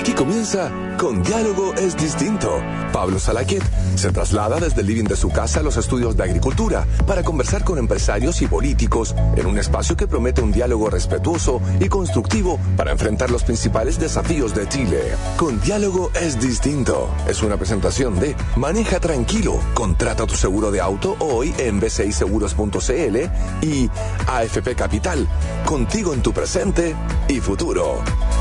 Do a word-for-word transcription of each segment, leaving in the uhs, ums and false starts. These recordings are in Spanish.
Aquí comienza Con Diálogo es Distinto. Pablo Salaquet se traslada desde el living de su casa a los estudios de agricultura para conversar con empresarios y políticos en un espacio que promete un diálogo respetuoso y constructivo para enfrentar los principales desafíos de Chile. Con Diálogo es Distinto es una presentación de Maneja Tranquilo, contrata tu seguro de auto hoy en b c i seguros punto c l y A F P Capital, contigo en tu presente y futuro.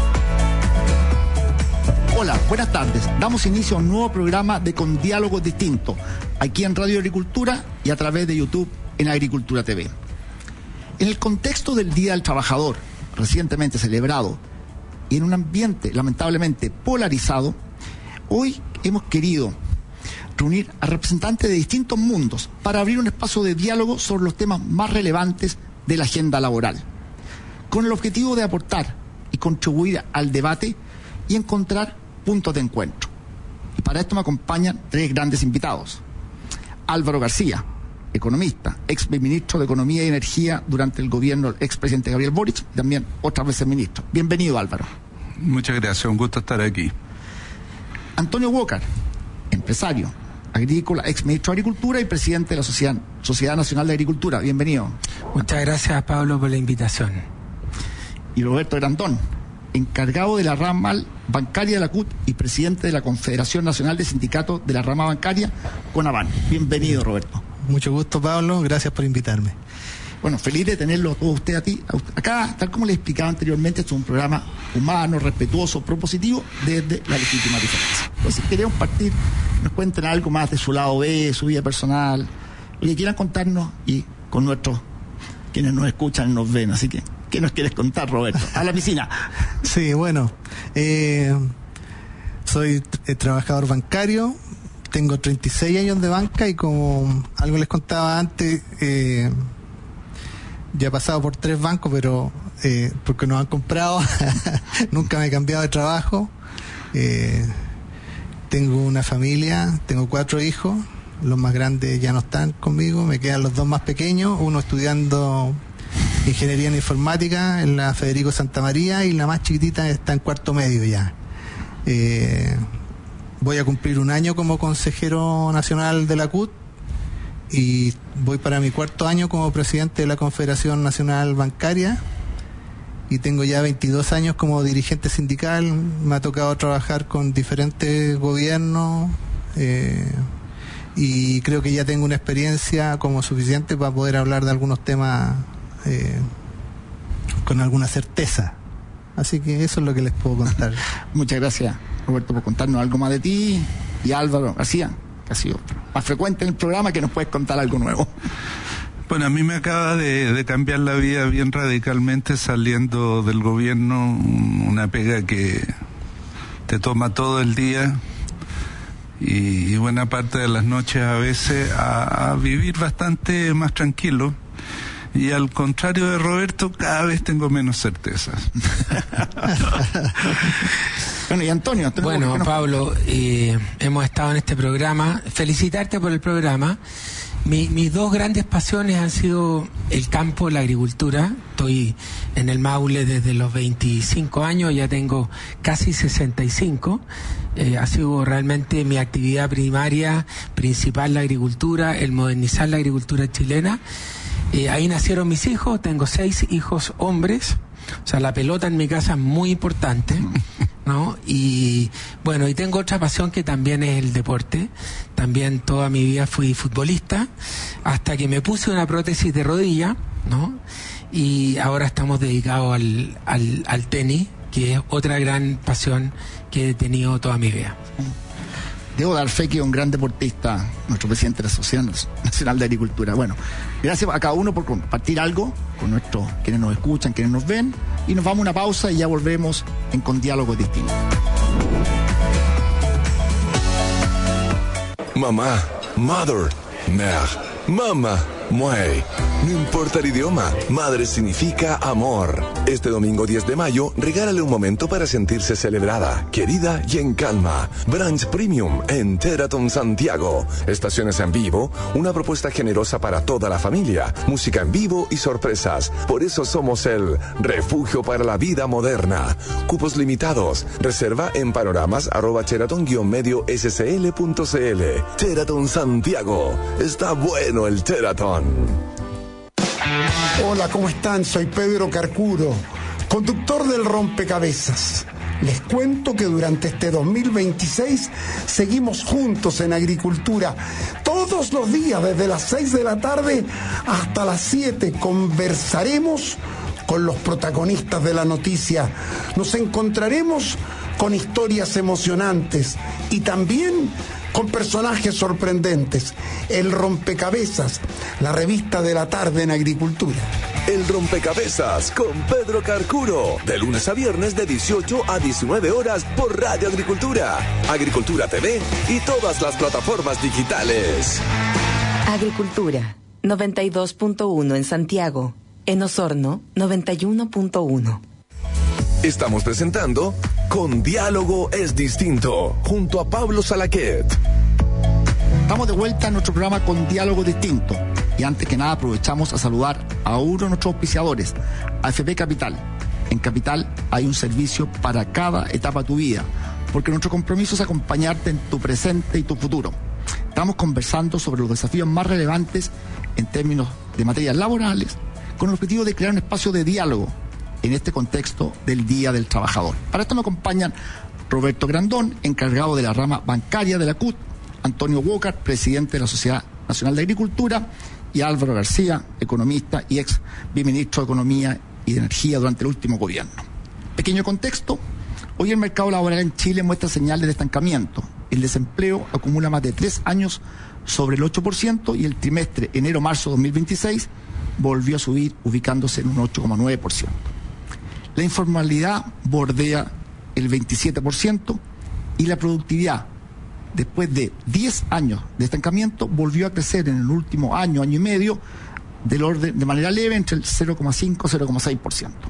Hola, buenas tardes. Damos inicio a un nuevo programa de Con Diálogo Distinto, aquí en Radio Agricultura y a través de YouTube en Agricultura T V. En el contexto del Día del Trabajador, recientemente celebrado, y en un ambiente lamentablemente polarizado, hoy hemos querido reunir a representantes de distintos mundos para abrir un espacio de diálogo sobre los temas más relevantes de la agenda laboral, con el objetivo de aportar y contribuir al debate y encontrar puntos de encuentro. Y para esto me acompañan tres grandes invitados. Álvaro García, economista, ex ministro de Economía y Energía durante el gobierno del expresidente Gabriel Boric, y también otras veces ministro. Bienvenido, Álvaro. Muchas gracias, un gusto estar aquí. Antonio Walker, empresario, agrícola, ex ministro de Agricultura y presidente de la Sociedad, Sociedad Nacional de Agricultura. Bienvenido. Muchas gracias, Pablo, por la invitación. Y Roberto Grandón, encargado de la rama bancaria de la C U T y presidente de la Confederación Nacional de Sindicatos de la Rama Bancaria, CONABAN. Bienvenido, Roberto. Mucho gusto, Pablo, gracias por invitarme. Bueno, feliz de tenerlo a todos usted a ti. A usted. Acá, tal como les explicaba anteriormente, esto es un programa humano, respetuoso, propositivo, desde la legítima diferencia. Entonces, queremos partir, nos cuenten algo más de su lado B, su vida personal, lo que quieran contarnos y con nuestros, quienes nos escuchan y nos ven. Así que, ¿qué nos quieres contar, Roberto? A la piscina. Sí, bueno, eh, soy eh, trabajador bancario, tengo treinta y seis años de banca y como algo les contaba antes, eh, ya he pasado por tres bancos, pero eh, porque nos han comprado, nunca me he cambiado de trabajo. Eh, tengo una familia, tengo cuatro hijos, los más grandes ya no están conmigo, me quedan los dos más pequeños, uno estudiando Ingeniería en Informática en la Federico Santa María y la más chiquitita está en cuarto medio ya. Eh, voy a cumplir un año como consejero nacional de la C U T y voy para mi cuarto año como presidente de la Confederación Nacional Bancaria y tengo ya veintidós años como dirigente sindical. Me ha tocado trabajar con diferentes gobiernos eh, y creo que ya tengo una experiencia como suficiente para poder hablar de algunos temas Eh, con alguna certeza. Así que eso es lo que les puedo contar. Muchas gracias, Roberto, por contarnos algo más de ti. Y Álvaro García, que ha sido más frecuente en el programa, que nos puedes contar algo nuevo. Bueno, a mí me acaba de, de cambiar la vida bien radicalmente saliendo del gobierno, una pega que te toma todo el día y, y buena parte de las noches a veces a, a vivir bastante más tranquilo. Y al contrario de Roberto, cada vez tengo menos certezas. Bueno, y Antonio. Bueno, Pablo, eh, hemos estado en este programa. Felicitarte por el programa. Mi, mis dos grandes pasiones han sido el campo, la agricultura. Estoy en el Maule desde los veinticinco años, ya tengo casi sesenta y cinco. Eh, ha sido realmente mi actividad primaria, principal, la agricultura, el modernizar la agricultura chilena. Eh, ahí nacieron mis hijos, tengo seis hijos hombres, o sea, la pelota en mi casa es muy importante, ¿no? Y bueno, y tengo otra pasión que también es el deporte. También toda mi vida fui futbolista, hasta que me puse una prótesis de rodilla, ¿no? Y ahora estamos dedicados al, al, al tenis, que es otra gran pasión que he tenido toda mi vida. Debo dar fe que es un gran deportista, nuestro presidente de la Sociedad Nacional de Agricultura. Bueno, gracias a cada uno por compartir algo con nuestros, quienes nos escuchan, quienes nos ven, y nos vamos a una pausa y ya volvemos en Con Diálogo Distinto. Mamá, mother, mère, mama, muey. No importa el idioma, madre significa amor. Este domingo diez de mayo, regálale un momento para sentirse celebrada, querida y en calma. Brunch Premium en Teraton Santiago. Estaciones en vivo, una propuesta generosa para toda la familia, música en vivo y sorpresas. Por eso somos el refugio para la vida moderna. Cupos limitados. Reserva en panoramas arroba Teraton guión medio S C L punto C L. Teraton Santiago. Está bueno el Teraton. Hola, ¿cómo están? Soy Pedro Carcuro, conductor del Rompecabezas. Les cuento que durante este dos mil veintiséis seguimos juntos en agricultura. Todos los días, desde las seis de la tarde hasta las siete, conversaremos con los protagonistas de la noticia. Nos encontraremos con historias emocionantes y también con personajes sorprendentes. El Rompecabezas, la revista de la tarde en agricultura. El Rompecabezas con Pedro Carcuro, de lunes a viernes de dieciocho a diecinueve horas por Radio Agricultura, Agricultura T V y todas las plataformas digitales. Agricultura, noventa y dos punto uno en Santiago. En Osorno, noventa y uno punto uno. Estamos presentando Con Diálogo es Distinto, junto a Pablo Salaquet. Estamos de vuelta en nuestro programa Con Diálogo Distinto. Y antes que nada aprovechamos a saludar a uno de nuestros auspiciadores, A F P Capital. En Capital hay un servicio para cada etapa de tu vida, porque nuestro compromiso es acompañarte en tu presente y tu futuro. Estamos conversando sobre los desafíos más relevantes en términos de materias laborales, con el objetivo de crear un espacio de diálogo en este contexto del Día del Trabajador. Para esto me acompañan Roberto Grandón, encargado de la rama bancaria de la C U T, Antonio Walker, presidente de la Sociedad Nacional de Agricultura, y Álvaro García, economista y ex viceministro de Economía y de Energía durante el último gobierno. Pequeño contexto: hoy el mercado laboral en Chile muestra señales de estancamiento. El desempleo acumula más de tres años sobre el ocho por ciento y el trimestre enero-marzo dos mil veintiséis volvió a subir, ubicándose en un ocho coma nueve por ciento. La informalidad bordea el veintisiete por ciento y la productividad, después de diez años de estancamiento, volvió a crecer en el último año, año y medio, del orden, de manera leve, entre el cero coma cinco y cero coma seis por ciento.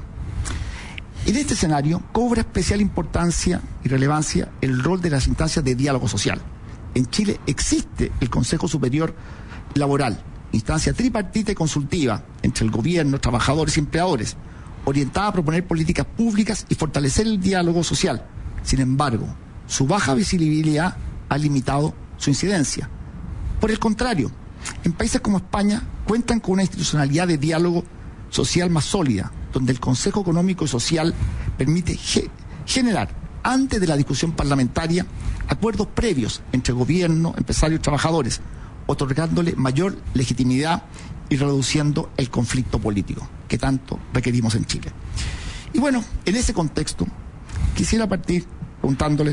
En este escenario cobra especial importancia y relevancia el rol de las instancias de diálogo social. En Chile existe el Consejo Superior Laboral, instancia tripartita y consultiva entre el gobierno, trabajadores y empleadores, orientada a proponer políticas públicas y fortalecer el diálogo social. Sin embargo, su baja visibilidad ha limitado su incidencia. Por el contrario, en países como España cuentan con una institucionalidad de diálogo social más sólida, donde el Consejo Económico y Social permite ge- generar, antes de la discusión parlamentaria, acuerdos previos entre gobierno, empresarios y trabajadores, otorgándole mayor legitimidad y reduciendo el conflicto político que tanto requerimos en Chile. Y bueno, en ese contexto, quisiera partir preguntándole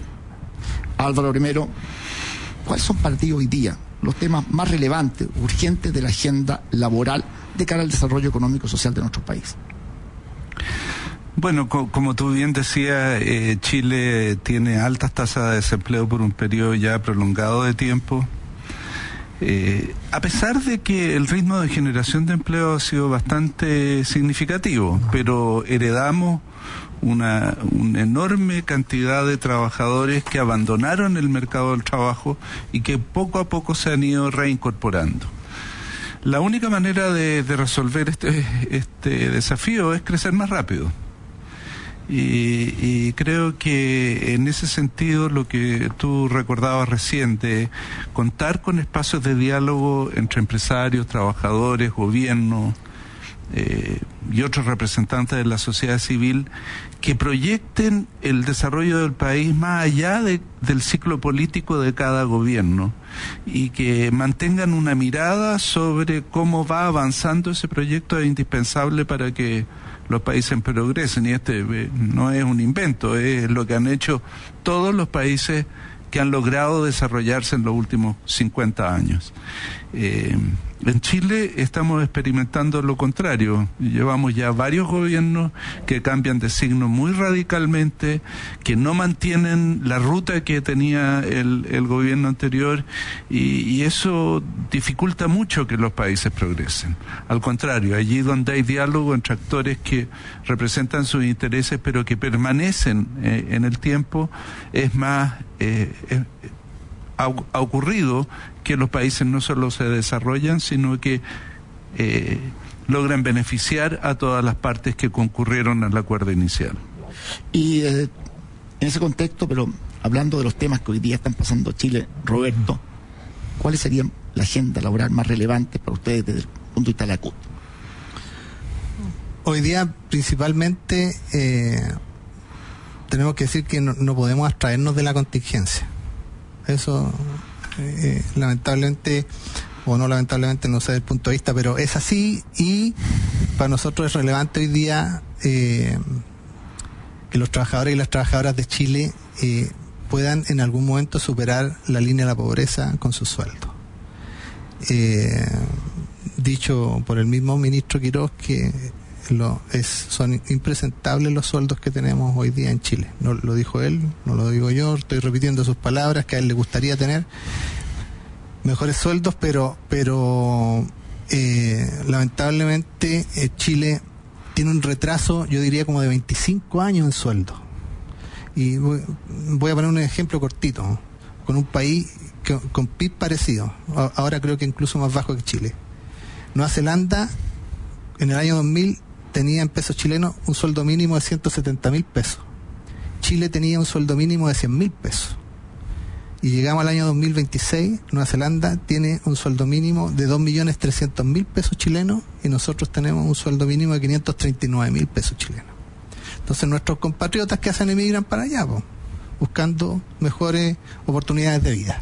a Álvaro primero, ¿cuáles son para ti hoy día los temas más relevantes, urgentes de la agenda laboral de cara al desarrollo económico y social de nuestro país? Bueno, co- como tú bien decías, eh, Chile tiene altas tasas de desempleo por un periodo ya prolongado de tiempo. Eh, a pesar de que el ritmo de generación de empleo ha sido bastante significativo, pero heredamos una, una enorme cantidad de trabajadores que abandonaron el mercado del trabajo y que poco a poco se han ido reincorporando. La única manera de, de resolver este, este desafío es crecer más rápido. Y, y creo que en ese sentido lo que tú recordabas recién, de contar con espacios de diálogo entre empresarios, trabajadores, gobierno eh, y otros representantes de la sociedad civil, que proyecten el desarrollo del país más allá de, del ciclo político de cada gobierno y que mantengan una mirada sobre cómo va avanzando ese proyecto, es indispensable para que los países progresen. Y este eh, no es un invento, es lo que han hecho todos los países que han logrado desarrollarse en los últimos cincuenta años. Eh, En Chile estamos experimentando lo contrario. Llevamos ya varios gobiernos que cambian de signo muy radicalmente, que no mantienen la ruta que tenía el, el gobierno anterior, y, y eso dificulta mucho que los países progresen. Al contrario, allí donde hay diálogo entre actores que representan sus intereses pero que permanecen eh, en el tiempo, es más... Eh, eh, ha, ha ocurrido que los países no solo se desarrollan, sino que eh, logran beneficiar a todas las partes que concurrieron al acuerdo inicial. Y eh, en ese contexto, pero hablando de los temas que hoy día están pasando Chile, Roberto, ¿cuáles serían la agenda laboral más relevante para ustedes desde el punto de vista de la C U T? Hoy día, principalmente, eh, tenemos que decir que no, no podemos abstraernos de la contingencia. Eso... Eh, lamentablemente o no lamentablemente, no sé del punto de vista, pero es así, y para nosotros es relevante hoy día eh, que los trabajadores y las trabajadoras de Chile eh, puedan en algún momento superar la línea de la pobreza con su sueldo. Eh, dicho por el mismo ministro Quiroz que lo, es, son impresentables los sueldos que tenemos hoy día en Chile. No lo dijo él, no lo digo yo, estoy repitiendo sus palabras, que a él le gustaría tener mejores sueldos, pero pero eh, lamentablemente eh, Chile tiene un retraso, yo diría como de veinticinco años en sueldo. Y voy, voy a poner un ejemplo cortito, ¿no? Con un país que, con P I B parecido, ahora creo que incluso más bajo que Chile. Nueva Zelanda en el año dos mil tenía en pesos chilenos un sueldo mínimo de ciento setenta mil pesos. Chile tenía un sueldo mínimo de cien mil pesos. Y llegamos al año dos mil veintiséis, Nueva Zelanda tiene un sueldo mínimo de dos millones trescientos mil pesos chilenos y nosotros tenemos un sueldo mínimo de quinientos treinta y nueve mil pesos chilenos. Entonces nuestros compatriotas que hacen emigran para allá, po, buscando mejores oportunidades de vida.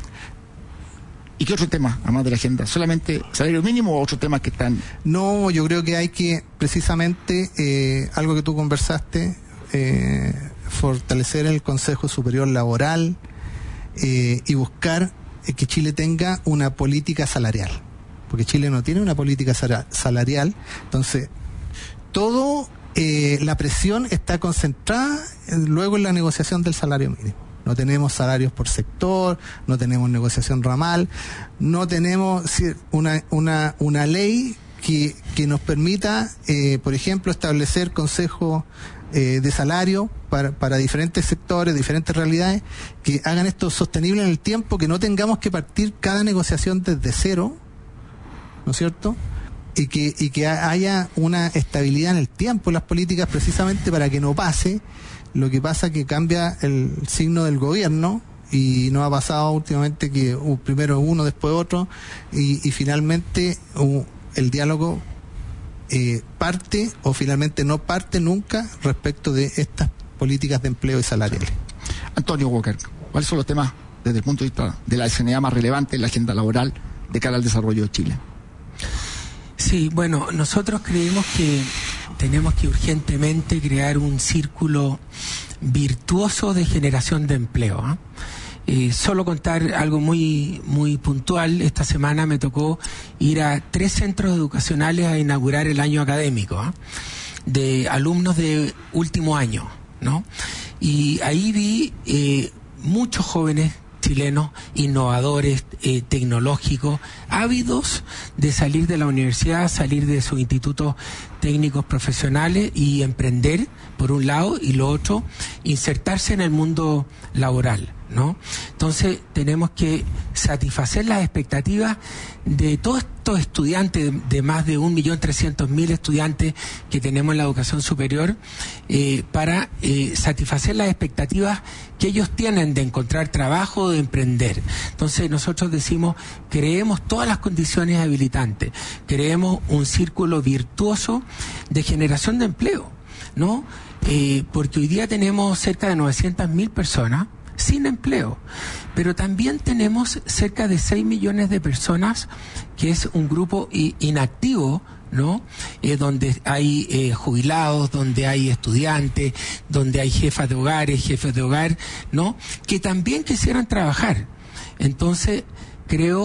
¿Y qué otro tema, además de la agenda? ¿Solamente salario mínimo o otros temas que están...? No, yo creo que hay que, precisamente, eh, algo que tú conversaste, eh, fortalecer el Consejo Superior Laboral eh, y buscar eh, que Chile tenga una política salarial. Porque Chile no tiene una política salarial, entonces, todo, eh, la presión está concentrada eh, luego en la negociación del salario mínimo. No tenemos salarios por sector, no tenemos negociación ramal, no tenemos una una una ley que, que nos permita, eh, por ejemplo, establecer consejos eh, de salario para, para diferentes sectores, diferentes realidades, que hagan esto sostenible en el tiempo, que no tengamos que partir cada negociación desde cero, ¿no es cierto? Y que, y que haya una estabilidad en el tiempo en las políticas, precisamente para que no pase lo que pasa, que cambia el signo del gobierno, y nos ha pasado últimamente que uh, primero uno, después otro, y, y finalmente uh, el diálogo eh, parte o finalmente no parte nunca respecto de estas políticas de empleo y salariales. Antonio Walker, ¿cuáles son los temas desde el punto de vista de la S N A más relevantes en la agenda laboral de cara al desarrollo de Chile? Sí, bueno, nosotros creemos que tenemos que urgentemente crear un círculo virtuoso de generación de empleo, ¿eh? Eh, solo contar algo muy muy puntual. Esta semana me tocó ir a tres centros educacionales a inaugurar el año académico, ¿eh? de alumnos de último año, ¿no? Y ahí vi eh, muchos jóvenes chilenos innovadores, eh, tecnológicos, ávidos de salir de la universidad, salir de sus institutos técnicos profesionales y emprender, por un lado, y lo otro, insertarse en el mundo laboral, ¿no? Entonces tenemos que satisfacer las expectativas de todos estos estudiantes, de más de un millón trescientos mil estudiantes que tenemos en la educación superior, eh, para eh, satisfacer las expectativas que ellos tienen de encontrar trabajo, de emprender. Entonces nosotros decimos, creemos todas las condiciones habilitantes, creemos un círculo virtuoso de generación de empleo, ¿no? Eh, porque hoy día tenemos cerca de novecientas mil personas sin empleo, pero también tenemos cerca de seis millones de personas, que es un grupo inactivo, ¿no? Eh, donde hay eh, jubilados, donde hay estudiantes, donde hay jefas de hogares, jefes de hogar, ¿no? Que también quisieran trabajar. Entonces, creo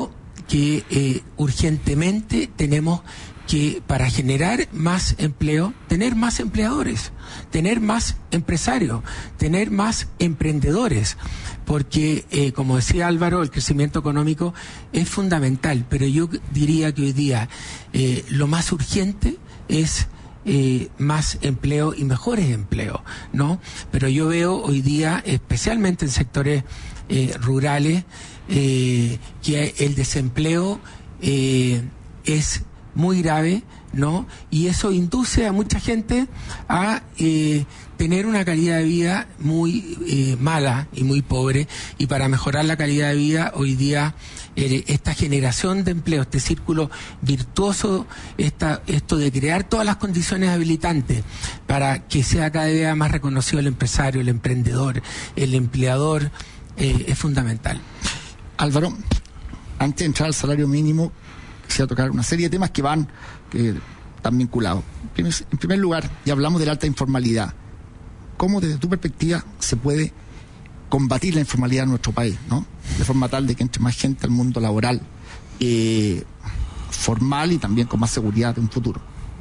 que eh, urgentemente tenemos que, para generar más empleo, tener más empleadores, tener más empresarios, tener más emprendedores, porque, eh, como decía Álvaro, el crecimiento económico es fundamental, pero yo diría que hoy día eh, lo más urgente es eh, más empleo y mejores empleos, ¿no? Pero yo veo hoy día, especialmente en sectores eh, rurales, eh, que el desempleo eh, es muy grave, ¿no? Y eso induce a mucha gente a eh, tener una calidad de vida muy eh, mala y muy pobre, y para mejorar la calidad de vida hoy día eh, esta generación de empleo, este círculo virtuoso, esta, esto de crear todas las condiciones habilitantes para que sea cada día más reconocido el empresario, el emprendedor, el empleador, eh, es fundamental. Álvaro, antes de entrar al salario mínimo, quisiera tocar una serie de temas que van, que están vinculados. En primer lugar, ya hablamos de la alta informalidad. ¿Cómo desde tu perspectiva se puede combatir la informalidad en nuestro país, ¿no? De forma tal de que entre más gente al mundo laboral eh, formal y también con más seguridad de un futuro?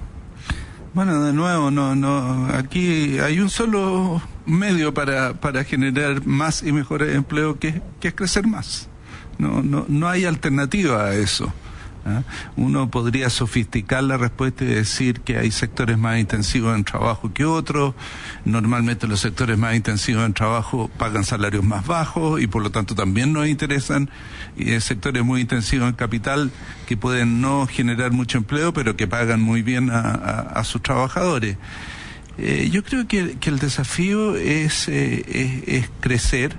Bueno, de nuevo, no, no, aquí hay un solo medio para, para generar más y mejores empleos, que, que es crecer más. No, no, no hay alternativa a eso. ¿Ah? Uno podría sofisticar la respuesta y decir que hay sectores más intensivos en trabajo que otros. Normalmente los sectores más intensivos en trabajo pagan salarios más bajos y por lo tanto también nos interesan, y hay sectores muy intensivos en capital que pueden no generar mucho empleo pero que pagan muy bien a, a, a sus trabajadores. Eh, yo creo que, que el desafío es, eh, es, es crecer.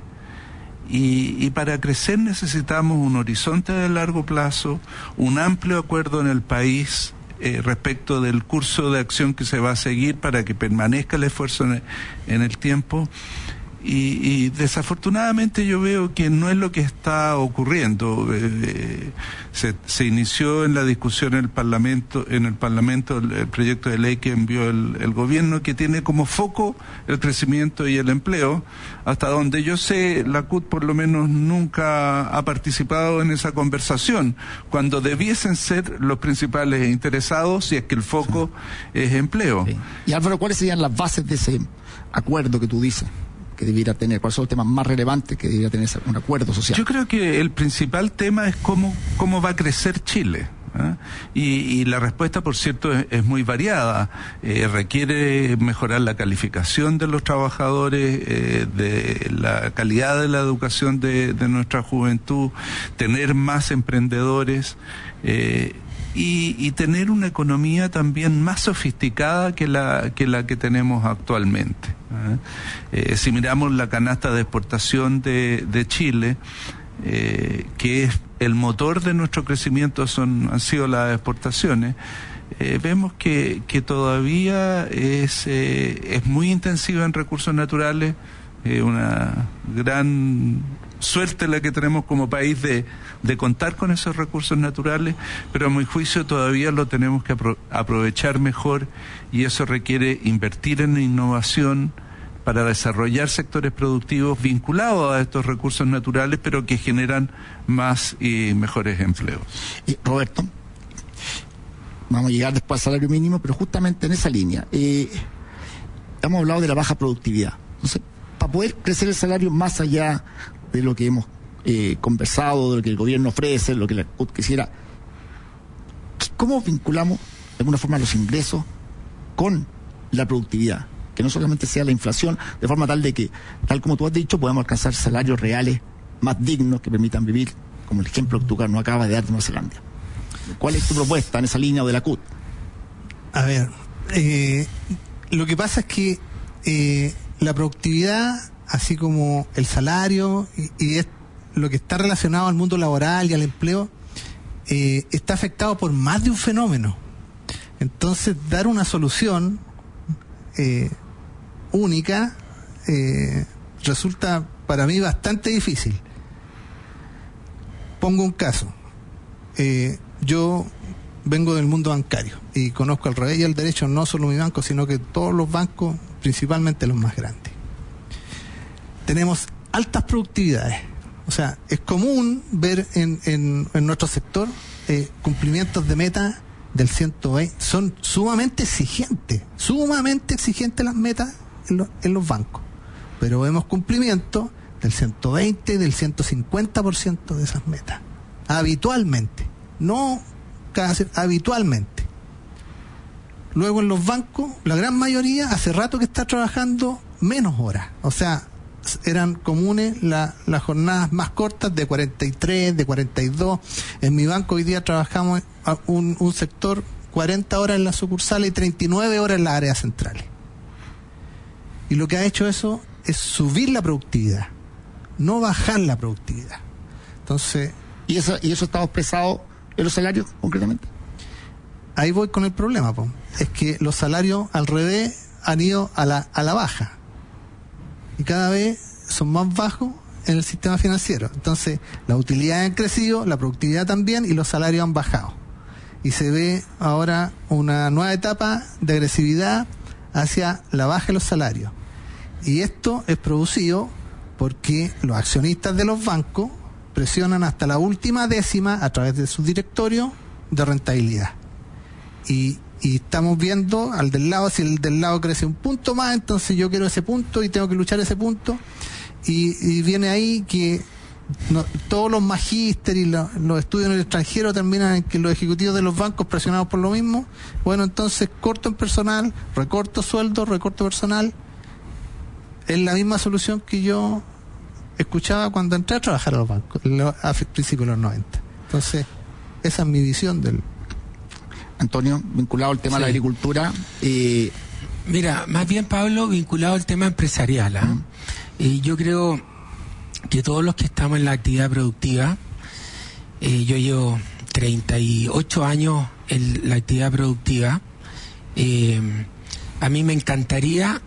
Y, y para crecer necesitamos un horizonte de largo plazo, un amplio acuerdo en el país eh, respecto del curso de acción que se va a seguir para que permanezca el esfuerzo en el, en el tiempo. Y, y desafortunadamente yo veo que no es lo que está ocurriendo. Eh, se, se inició en la discusión en el Parlamento, en el Parlamento el, el proyecto de ley que envió el, el gobierno, que tiene como foco el crecimiento y el empleo. Hasta donde yo sé, la C U T por lo menos nunca ha participado en esa conversación, cuando debiesen ser los principales interesados si es que el foco sí. es empleo. Sí. Y Álvaro, ¿cuáles serían las bases de ese acuerdo que tú dices que debiera tener? ¿Cuáles son los temas más relevantes que debiera tener un acuerdo social? Yo creo que el principal tema es cómo, cómo va a crecer Chile. ¿eh? Y, y la respuesta, por cierto, es, es muy variada. Eh, requiere mejorar la calificación de los trabajadores, eh, de la calidad de la educación de, de nuestra juventud, tener más emprendedores, eh, Y, y tener una economía también más sofisticada que la que la que tenemos actualmente. ¿eh? Eh, si miramos la canasta de exportación de, de Chile, eh, que es el motor de nuestro crecimiento, son han sido las exportaciones, eh, vemos que, que todavía es, eh, es muy intensiva en recursos naturales, eh, una gran suerte la que tenemos como país de, de contar con esos recursos naturales, pero a mi juicio todavía lo tenemos que apro- aprovechar mejor, y eso requiere invertir en innovación para desarrollar sectores productivos vinculados a estos recursos naturales, pero que generan más y mejores empleos. Eh, Roberto, vamos a llegar después al salario mínimo, pero justamente en esa línea, eh, hemos hablado de la baja productividad. Entonces, para poder crecer el salario más allá de lo que hemos eh, conversado, de lo que el gobierno ofrece, lo que la C U T quisiera, ¿cómo vinculamos de alguna forma los ingresos con la productividad? Que no solamente sea la inflación, de forma tal de que, tal como tú has dicho, podamos alcanzar salarios reales más dignos que permitan vivir, como el ejemplo que tú nos acabas de dar de Nueva Zelanda. ¿Cuál es tu propuesta en esa línea o de la C U T? A ver, eh, lo que pasa es que eh, la productividad, así como el salario y, y es lo que está relacionado al mundo laboral y al empleo, eh, está afectado por más de un fenómeno. Entonces, dar una solución eh, única eh, resulta para mí bastante difícil. Pongo un caso. Eh, yo vengo del mundo bancario y conozco al revés y al derecho, no solo mi banco, sino que todos los bancos, principalmente los más grandes. Tenemos altas productividades, O sea, es común ver en, en, en nuestro sector eh, cumplimientos de meta del ciento veinte. Son sumamente exigentes, sumamente exigentes las metas en, lo, en los bancos. Pero vemos cumplimiento del ciento veinte, del ciento cincuenta por ciento de esas metas. Habitualmente. No cada habitualmente. Luego en los bancos, la gran mayoría hace rato que está trabajando menos horas. O sea, eran comunes la, las jornadas más cortas de cuarenta y tres, de cuarenta y dos. En mi banco hoy día trabajamos un, un sector cuarenta horas en la sucursal y treinta y nueve horas en las áreas centrales. Y lo que ha hecho eso es subir la productividad, no bajar la productividad. Entonces, ¿y eso, y eso está expresado en los salarios concretamente? Ahí voy con el problema, po. Es que los salarios al revés han ido a la, a la baja. Y cada vez son más bajos en el sistema financiero. Entonces, las utilidades han crecido, la productividad también, y los salarios han bajado. Y se ve ahora una nueva etapa de agresividad hacia la baja de los salarios. Y esto es producido porque los accionistas de los bancos presionan hasta la última décima a través de su directorio de rentabilidad. Y, y estamos viendo al del lado, si el del lado crece un punto más, entonces yo quiero ese punto y tengo que luchar ese punto. Y, y viene ahí que no, todos los magísteres y lo, los estudios en el extranjero terminan en que los ejecutivos de los bancos, presionados por lo mismo, bueno, entonces corto en personal, recorto sueldo, recorto personal. Es la misma solución que yo escuchaba cuando entré a trabajar a los bancos, a principios de los noventa. Entonces, esa es mi visión del... Antonio, vinculado al tema sí. de la agricultura. Eh... Mira, más bien, Pablo, vinculado al tema empresarial. ¿eh? Uh-huh. Eh, yo creo que todos los que estamos en la actividad productiva, eh, yo llevo treinta y ocho años en la actividad productiva, eh, a mí me encantaría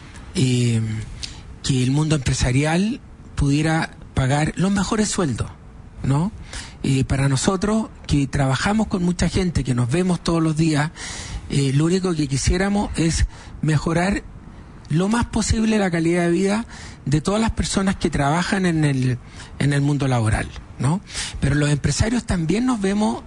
eh, que el mundo empresarial pudiera pagar los mejores sueldos, ¿no? Eh, para nosotros, que trabajamos con mucha gente, que nos vemos todos los días, eh, lo único que quisiéramos es mejorar lo más posible la calidad de vida de todas las personas que trabajan en el, en el mundo laboral, ¿no? Pero los empresarios también nos vemos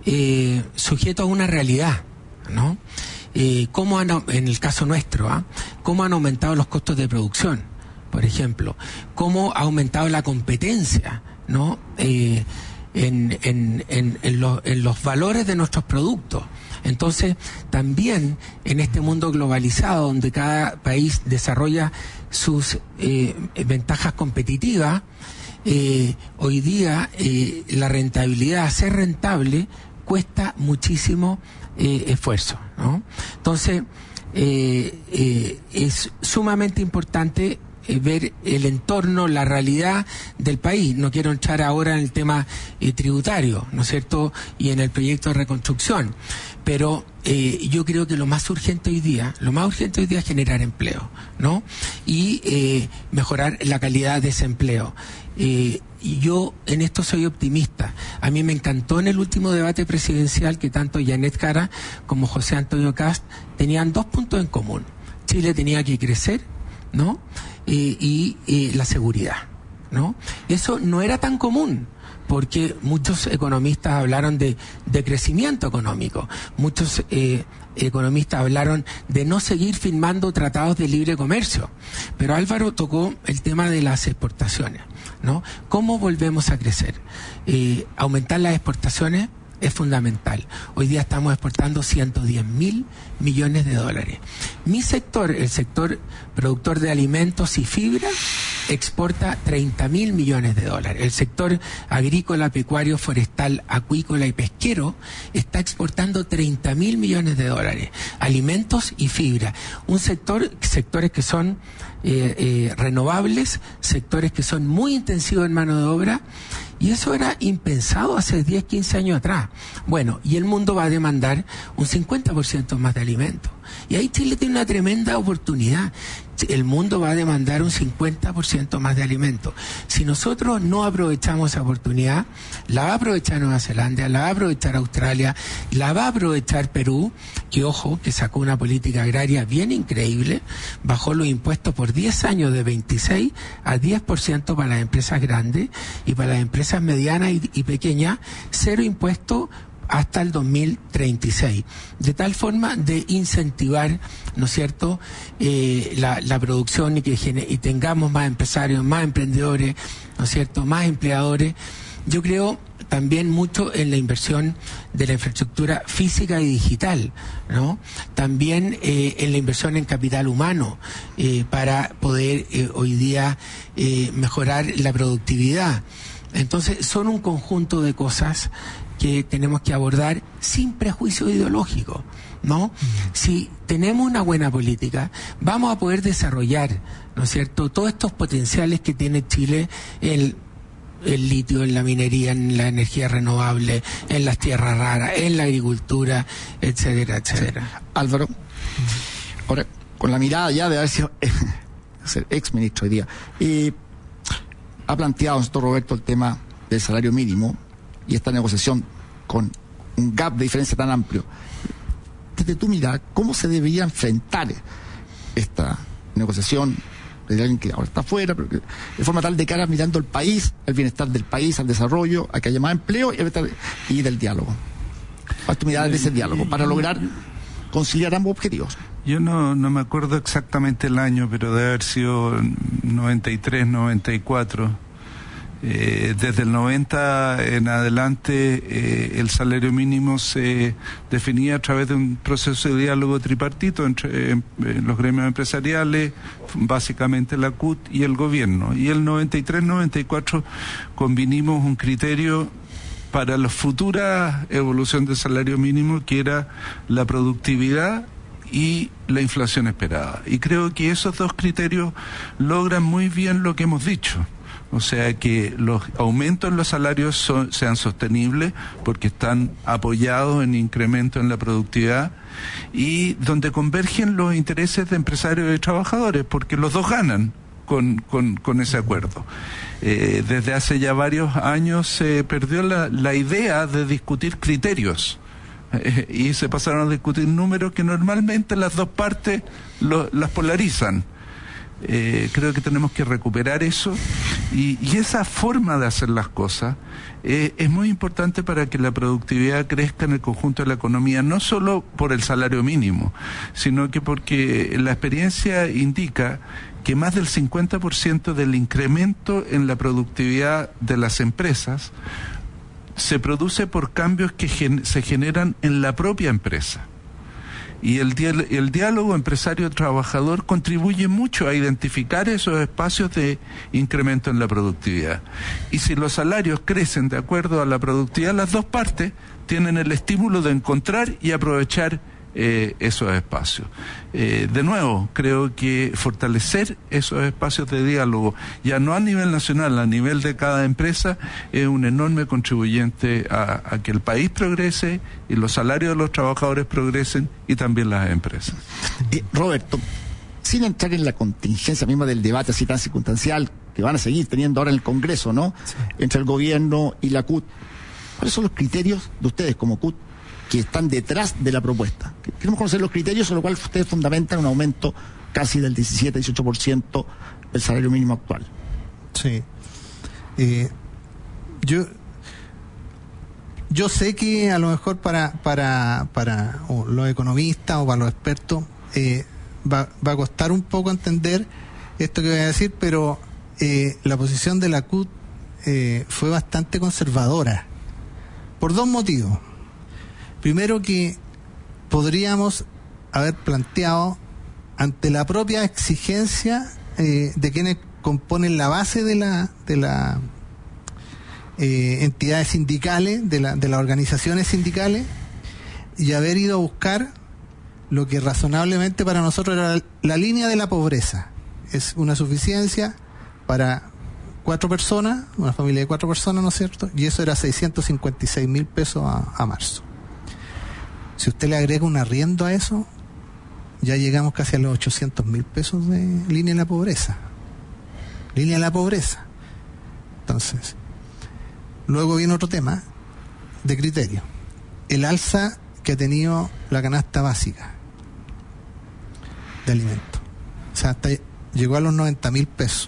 eh, sujetos a una realidad, ¿no? Eh, cómo han, en el caso nuestro, ¿ah? cómo han aumentado los costos de producción, por ejemplo, cómo ha aumentado la competencia, ¿no? Eh, en, en, en, en, lo, en los valores de nuestros productos. Entonces, también en este mundo globalizado, donde cada país desarrolla sus eh, ventajas competitivas, eh, hoy día eh, la rentabilidad, ser rentable, cuesta muchísimo eh, esfuerzo, ¿no? Entonces, eh, eh, es sumamente importante Eh, ver el entorno, la realidad del país. No quiero entrar ahora en el tema eh, tributario, ¿no es cierto?, y en el proyecto de reconstrucción, pero eh, yo creo que lo más urgente hoy día, lo más urgente hoy día es generar empleo, ¿no? Y eh, mejorar la calidad de ese empleo. Eh, y yo en esto soy optimista. A mí me encantó en el último debate presidencial que tanto Janet Jara como José Antonio Kast tenían dos puntos en común. Chile tenía que crecer, ¿no? Eh, y eh, la seguridad, ¿no? Eso no era tan común, porque muchos economistas hablaron de, de crecimiento económico, muchos eh, economistas hablaron de no seguir firmando tratados de libre comercio, pero Álvaro tocó el tema de las exportaciones, ¿no? ¿Cómo volvemos a crecer? Eh, aumentar las exportaciones es fundamental. Hoy día estamos exportando ciento diez mil millones de dólares. Mi sector, el sector productor de alimentos y fibra, exporta treinta mil millones de dólares. El sector agrícola, pecuario, forestal, acuícola y pesquero está exportando treinta mil millones de dólares. Alimentos y fibra. Un sector, sectores que son eh, eh, renovables, sectores que son muy intensivos en mano de obra, y eso era impensado hace diez, quince años atrás. Bueno, y el mundo va a demandar un cincuenta por ciento más de alimentos. Y ahí Chile tiene una tremenda oportunidad. el mundo va a demandar un cincuenta por ciento más de alimentos. Si nosotros no aprovechamos esa oportunidad, la va a aprovechar Nueva Zelanda, la va a aprovechar Australia, la va a aprovechar Perú, que ojo, que sacó una política agraria bien increíble, bajó los impuestos por diez años de veintiséis a diez por ciento para las empresas grandes, y para las empresas medianas y, y pequeñas, cero impuestos hasta el dos mil treinta y seis, de tal forma de incentivar, ¿no es cierto?, eh, la, la producción, y que gene- y tengamos más empresarios, más emprendedores, ¿no es cierto?, más empleadores. Yo creo también mucho en la inversión de la infraestructura física y digital, ¿no? También eh, en la inversión en capital humano, eh, para poder eh, hoy día eh, mejorar la productividad. Entonces, son un conjunto de cosas que tenemos que abordar sin prejuicio ideológico, ¿no? Si tenemos una buena política, vamos a poder desarrollar, ¿no es cierto?, todos estos potenciales que tiene Chile, el, el litio, en la minería, en la energía renovable, en las tierras raras, en la agricultura, etcétera, etcétera. Sí. Álvaro, ahora, con la mirada ya de haber sido ser ex ministro hoy día, y ha planteado nuestro Roberto el tema del salario mínimo y esta negociación con un gap de diferencia tan amplio. Desde tu mirada, ¿cómo se debería enfrentar esta negociación de alguien que ahora está afuera, pero que, de forma tal de cara mirando el país, el bienestar del país, al desarrollo, a que haya más empleo y, y del diálogo? ¿Cuál es tu mirada de ese diálogo para lograr conciliar ambos objetivos? Yo no, no me acuerdo exactamente el año, pero debe haber sido noventa y tres, noventa y cuatro. Eh, desde el noventa en adelante eh, el salario mínimo se definía a través de un proceso de diálogo tripartito entre eh, los gremios empresariales, básicamente la C U T y el gobierno. Y el noventa y tres, noventa y cuatro convinimos un criterio para la futura evolución del salario mínimo, que era la productividad y la inflación esperada. Y creo que esos dos criterios logran muy bien lo que hemos dicho. O sea, que los aumentos en los salarios son, sean sostenibles, porque están apoyados en incremento en la productividad, y donde convergen los intereses de empresarios y trabajadores, porque los dos ganan con, con, con ese acuerdo. Eh, desde hace ya varios años se perdió la, la idea de discutir criterios. Eh, y se pasaron a discutir números que normalmente las dos partes lo, las polarizan. Eh, creo que tenemos que recuperar eso, y, y esa forma de hacer las cosas eh, es muy importante para que la productividad crezca en el conjunto de la economía, no solo por el salario mínimo, sino que porque la experiencia indica que más del cincuenta por ciento del incremento en la productividad de las empresas se produce por cambios que gen- se generan en la propia empresa. Y el, diálogo, el diálogo empresario-trabajador contribuye mucho a identificar esos espacios de incremento en la productividad. Y si los salarios crecen de acuerdo a la productividad, las dos partes tienen el estímulo de encontrar y aprovechar eh, esos espacios. Eh, de nuevo, creo que fortalecer esos espacios de diálogo, ya no a nivel nacional, a nivel de cada empresa, es un enorme contribuyente a, a que el país progrese y los salarios de los trabajadores progresen, y también las empresas. Eh, Roberto, sin entrar en la contingencia misma del debate así tan circunstancial que van a seguir teniendo ahora en el Congreso, ¿no?, sí, entre el gobierno y la C U T, ¿cuáles son los criterios de ustedes como C U T que están detrás de la propuesta? Queremos conocer los criterios sobre los cuales ustedes fundamentan un aumento casi del diecisiete a dieciocho por ciento del salario mínimo actual. Sí. Eh, yo yo sé que a lo mejor para para para o los economistas o para los expertos eh, va, va a costar un poco entender esto que voy a decir, pero eh, la posición de la C U T eh, fue bastante conservadora por dos motivos. Primero, que podríamos haber planteado, ante la propia exigencia eh, de quienes componen la base de la de la eh, entidades sindicales, de la de las organizaciones sindicales, y haber ido a buscar lo que razonablemente para nosotros era la, la línea de la pobreza. Es una suficiencia para cuatro personas, una familia de cuatro personas, ¿no es cierto? Y eso era seiscientos cincuenta y seis mil pesos a, a marzo. Si usted le agrega un arriendo a eso, ya llegamos casi a los ochocientos mil pesos de línea de la pobreza. Línea de la pobreza. Entonces, luego viene otro tema de criterio. El alza que ha tenido la canasta básica de alimentos. O sea, hasta llegó a los noventa mil pesos.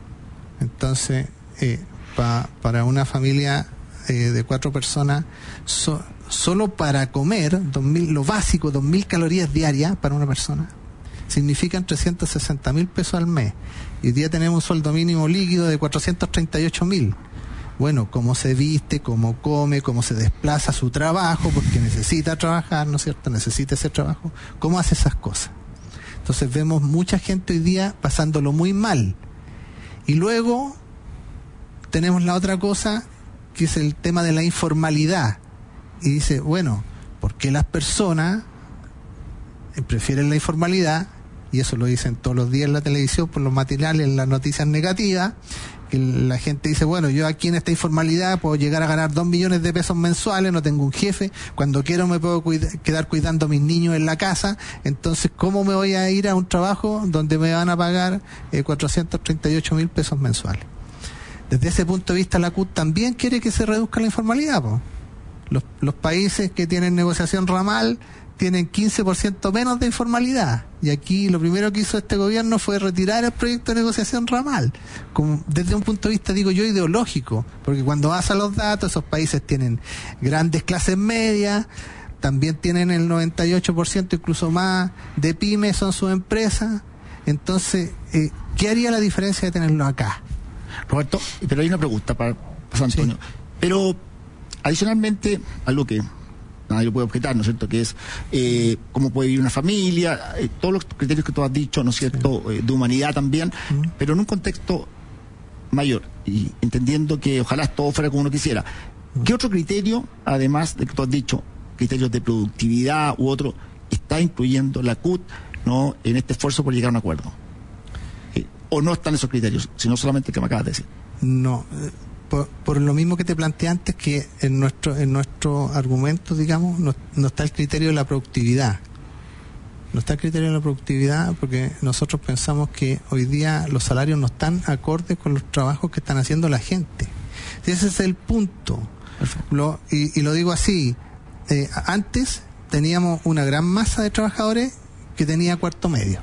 Entonces, eh, pa, para una familia eh, de cuatro personas, so, solo para comer, dos mil, lo básico, dos mil calorías diarias para una persona, significan trescientos sesenta mil pesos al mes. Y hoy día tenemos un sueldo mínimo líquido de cuatrocientos treinta y ocho mil. Bueno, cómo se viste, cómo come, cómo se desplaza a su trabajo, porque necesita trabajar, ¿no es cierto? Necesita ese trabajo. ¿Cómo hace esas cosas? Entonces vemos mucha gente hoy día pasándolo muy mal. Y luego tenemos la otra cosa, que es el tema de la informalidad. Y dice, bueno, ¿por qué las personas prefieren la informalidad? Y eso lo dicen todos los días en la televisión, por los materiales, en las noticias negativas, que la gente dice, bueno, yo aquí en esta informalidad puedo llegar a ganar dos millones de pesos mensuales, no tengo un jefe, cuando quiero me puedo cuida- quedar cuidando a mis niños en la casa, entonces ¿cómo me voy a ir a un trabajo donde me van a pagar eh, cuatrocientos treinta y ocho mil pesos mensuales? Desde ese punto de vista la C U T también quiere que se reduzca la informalidad, po. Los, los países que tienen negociación ramal tienen quince por ciento menos de informalidad. Y aquí lo primero que hizo este gobierno fue retirar el proyecto de negociación ramal, como desde un punto de vista, digo yo, ideológico, porque cuando vas a los datos, esos países tienen grandes clases medias, también tienen el noventa y ocho por ciento, incluso más, de pymes son sus empresas. Entonces, eh, ¿qué haría la diferencia de tenerlo acá? Roberto, pero hay una pregunta para, para San Antonio. Sí. Pero, adicionalmente, algo que nadie lo puede objetar, ¿no es cierto?, que es eh, cómo puede vivir una familia, eh, todos los criterios que tú has dicho, ¿no es cierto?, sí. eh, de humanidad también, uh-huh. pero en un contexto mayor, y entendiendo que ojalá todo fuera como uno quisiera. Uh-huh. ¿Qué otro criterio, además de que tú has dicho, criterios de productividad u otro, está incluyendo la C U T, ¿no?, en este esfuerzo por llegar a un acuerdo? Eh, ¿O no están esos criterios, sino solamente el que me acabas de decir? No, eh... Por, por lo mismo que te planteé antes, que en nuestro en nuestro argumento, digamos, no, no está el criterio de la productividad. No está el criterio de la productividad porque nosotros pensamos que hoy día los salarios no están acordes con los trabajos que están haciendo la gente. Ese es el punto. Lo, y, y lo digo así, eh, antes teníamos una gran masa de trabajadores que tenía cuarto medio.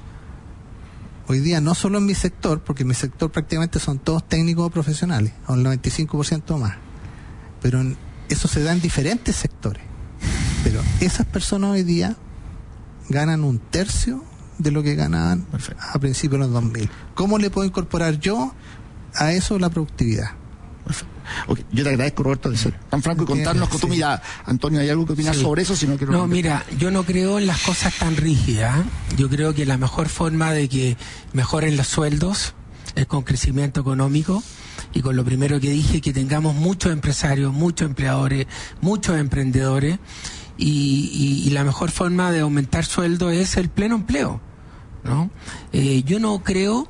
Hoy día no solo en mi sector, porque en mi sector prácticamente son todos técnicos o profesionales, o el noventa y cinco por ciento más, pero en, eso se da en diferentes sectores. Pero esas personas hoy día ganan un tercio de lo que ganaban Perfecto. a principios de los dos mil. ¿Cómo le puedo incorporar yo a eso la productividad? Okay. Yo te agradezco, Roberto, de ser tan franco y contarnos con tu mirada. Antonio, ¿hay algo que opinas sí. sobre eso? Si no, quiero no mira, yo no creo en las cosas tan rígidas. Yo creo que la mejor forma de que mejoren los sueldos es con crecimiento económico y con lo primero que dije, que tengamos muchos empresarios, muchos empleadores, muchos emprendedores y, y, y la mejor forma de aumentar sueldos es el pleno empleo, ¿no? Eh, yo no creo